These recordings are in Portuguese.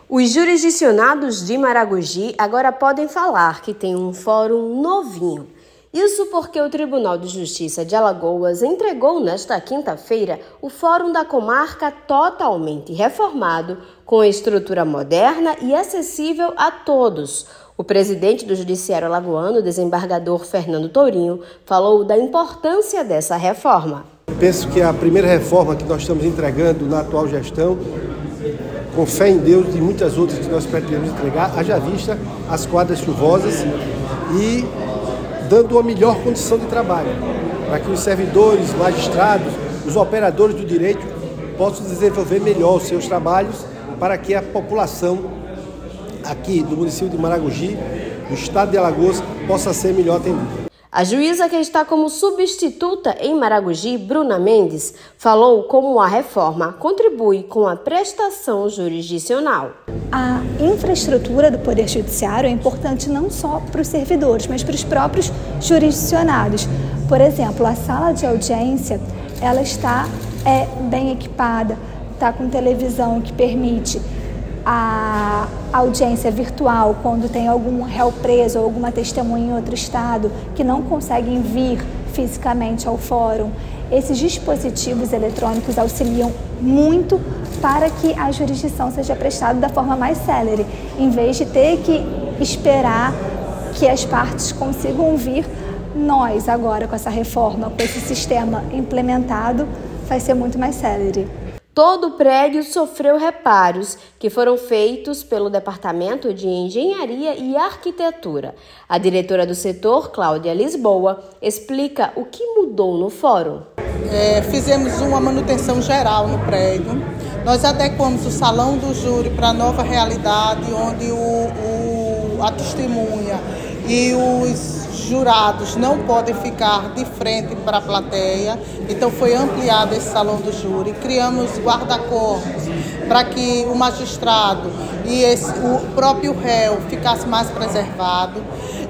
Os jurisdicionados de Maragogi agora podem falar que tem um fórum novinho. Isso porque o Tribunal de Justiça de Alagoas entregou nesta quinta-feira o Fórum da Comarca totalmente reformado, com estrutura moderna e acessível a todos. O presidente do Judiciário Alagoano, desembargador Fernando Tourinho, falou da importância dessa reforma. Penso que a primeira reforma que nós estamos entregando na atual gestão, com fé em Deus e muitas outras que nós pretendemos entregar, haja vista as quadras chuvosas e dando uma melhor condição de trabalho, para que os servidores, magistrados, os operadores do direito possam desenvolver melhor os seus trabalhos, para que a população aqui do município de Maragogi, do estado de Alagoas, possa ser melhor atendida. A juíza que está como substituta em Maragogi, Bruna Mendes, falou como a reforma contribui com a prestação jurisdicional. A infraestrutura do Poder Judiciário é importante não só para os servidores, mas para os próprios jurisdicionados. Por exemplo, a sala de audiência, ela está bem equipada, está com televisão que permite a audiência virtual quando tem algum réu preso ou alguma testemunha em outro estado que não conseguem vir fisicamente ao fórum. Esses dispositivos eletrônicos auxiliam muito para que a jurisdição seja prestada da forma mais célere, em vez de ter que esperar que as partes consigam vir. Nós agora, com essa reforma, com esse sistema implementado, vai ser muito mais célere. Todo o prédio sofreu reparos que foram feitos pelo Departamento de Engenharia e Arquitetura. A diretora do setor, Cláudia Lisboa, explica o que mudou no fórum. Fizemos uma manutenção geral no prédio. Nós adequamos o salão do júri para a nova realidade, onde a testemunha e os jurados não podem ficar de frente para a plateia, então foi ampliado esse salão do júri. Criamos guarda-corpos para que o magistrado e o próprio réu ficasse mais preservado,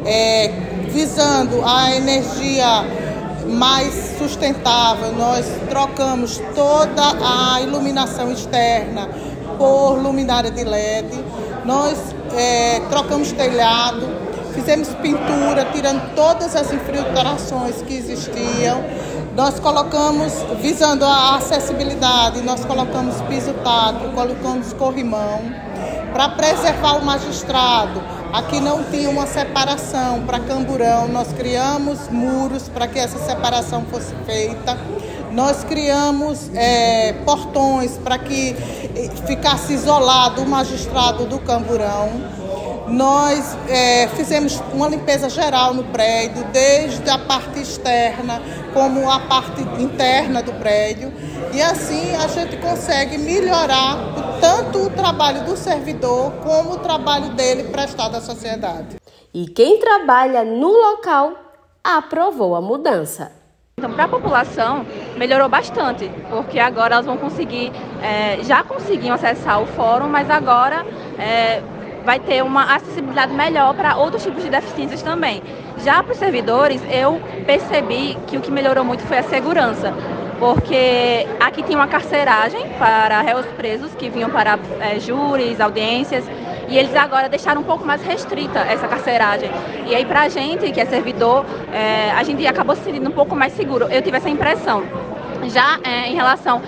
visando a energia mais sustentável. Nós trocamos toda a iluminação externa por luminária de LED, nós trocamos telhado, fizemos pintura, tirando todas as infiltrações que existiam. Nós colocamos, visando a acessibilidade, nós colocamos piso tátil, colocamos corrimão, para preservar o magistrado. Aqui não tinha uma separação para camburão, nós criamos muros para que essa separação fosse feita. Nós criamos portões para que ficasse isolado o magistrado do camburão. Nós fizemos uma limpeza geral no prédio, desde a parte externa como a parte interna do prédio. E assim a gente consegue melhorar tanto o trabalho do servidor como o trabalho dele prestado à sociedade. E quem trabalha no local aprovou a mudança. Então, para a população, melhorou bastante, porque agora elas vão conseguir, já conseguiam acessar o fórum, mas agora vai ter uma acessibilidade melhor para outros tipos de deficiências também. Já para os servidores, eu percebi que o que melhorou muito foi a segurança, porque aqui tinha uma carceragem para réus presos que vinham para júris, audiências, e eles agora deixaram um pouco mais restrita essa carceragem. E aí, para a gente, que é servidor, a gente acabou se sentindo um pouco mais seguro. Eu tive essa impressão. Já em relação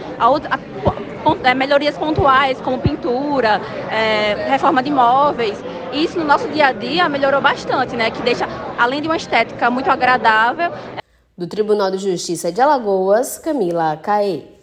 a melhorias pontuais, como pintura, reforma de imóveis, isso no nosso dia a dia melhorou bastante, né? Que deixa, além de uma estética muito agradável. Do Tribunal de Justiça de Alagoas, Camila Caê.